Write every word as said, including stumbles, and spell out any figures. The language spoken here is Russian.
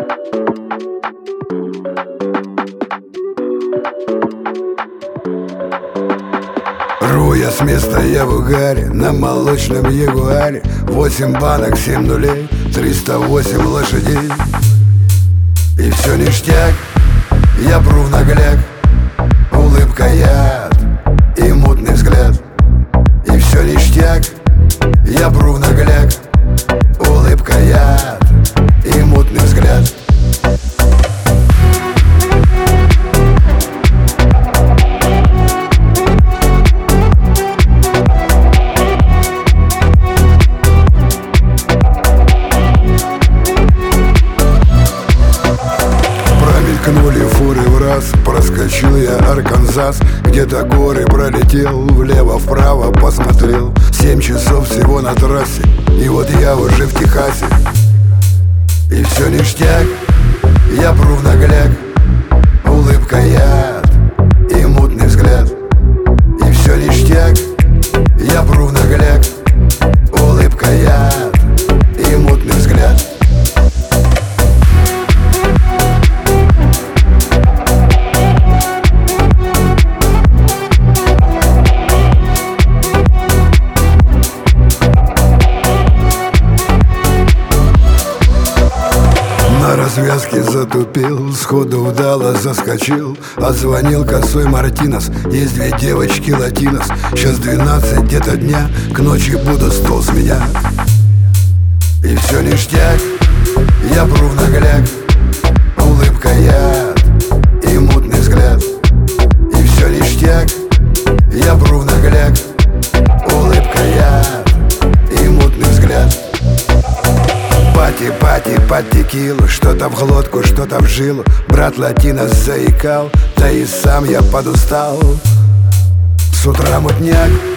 Рву я с места, я в угаре, на молочном ягуаре. Восемь банок, семь нулей, триста восемь лошадей. И все ништяк, я пру в нагляк. Улыбка, яд и мутный взгляд. И все ништяк, я пру в нагляк. Улыбка, яд и мутный взгляд. Промелькнули фуры в раз, проскочил я Арканзас. Где-то горы пролетел, влево-вправо посмотрел. Семь часов всего на трассе, и вот я уже в Техасе. И все ништяк, я пру в нагляк. Улыбка, яд и мутный взгляд. И все ништяк, я пру в нагляк. Улыбка, яд и мутный взгляд. На развязке затупил, сходу вдало заскочил. Отзвонил косой Мартинес, есть две девочки латинос. Сейчас двенадцать где-то дня, к ночи буду стол с меня. И все ништяк, я пру в нагляк. Улыбка, яд и мутный взгляд. И все ништяк, я пру в нагляк. Улыбка, яд и мутный взгляд. Пати, пати, под текилу, что-то в глотку, что-то в жилу. Брат латинос заикал, да и сам я подустал. С утра мутняк,